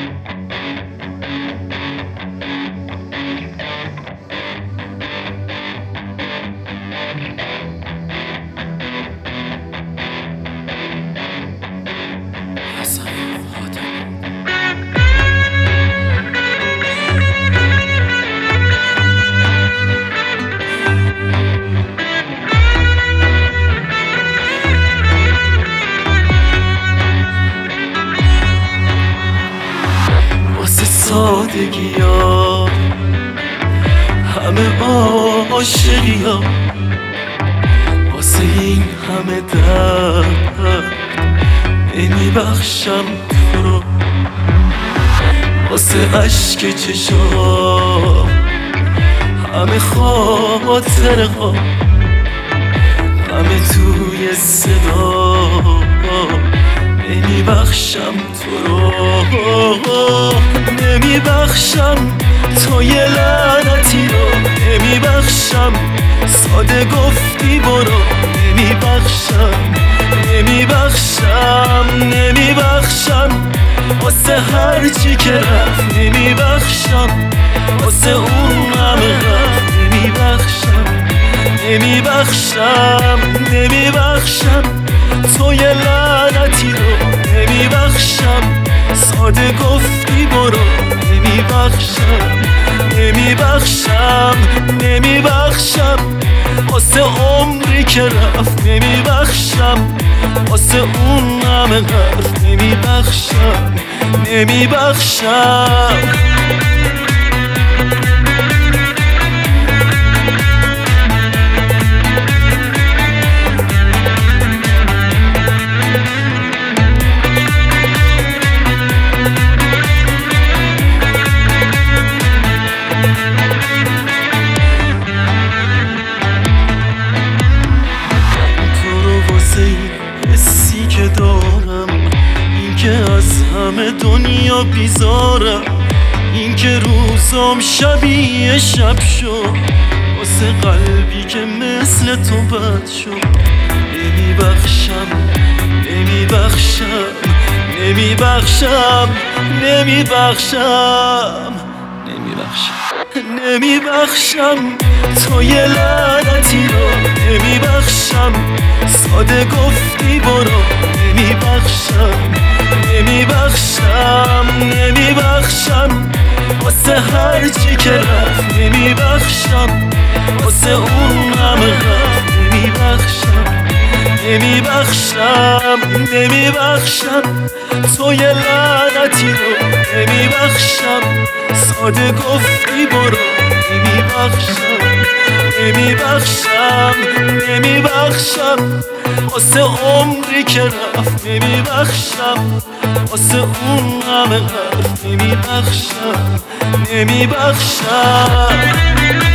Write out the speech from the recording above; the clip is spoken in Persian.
سادگی ها همه عاشقی ها، واسه این همه درد نمیبخشم تو رو، واسه عشق چشام همه خاطره ها، همه توی صدا نمیبخشم تو رو، نمیبخشم تو یه لعنتی رو، نمیبخشم ساده گفتی برو، نمیبخشم واسه هر چی که رفت، نمیبخشم واسه اون همه رفت، نمیبخشم تو یه لعنتی رو، نمیبخشم ساده گفتی برو، نمیبخشم واسه عمری که رفت، نمیبخشم واسه اون همه حرف، نمیبخشم حسی که دارم این که از همه دنیا بیزارم، این که روزام شبیه شب شد واسه قلبی که مثل تو بد شد، نمیبخشم تو یه لعنتی رو، نمیبخشم ساده گفتی برو، نمیبخشم واسه هر چی که رفت، نمیبخشم واسه اون همه رفت، نمیبخشم تو یه لعنتی رو، نمیبخشم ساده گفتی برو، نمیبخشم واسه عمری که رفت، نمیبخشم واسه اون همه حرف، نمیبخشم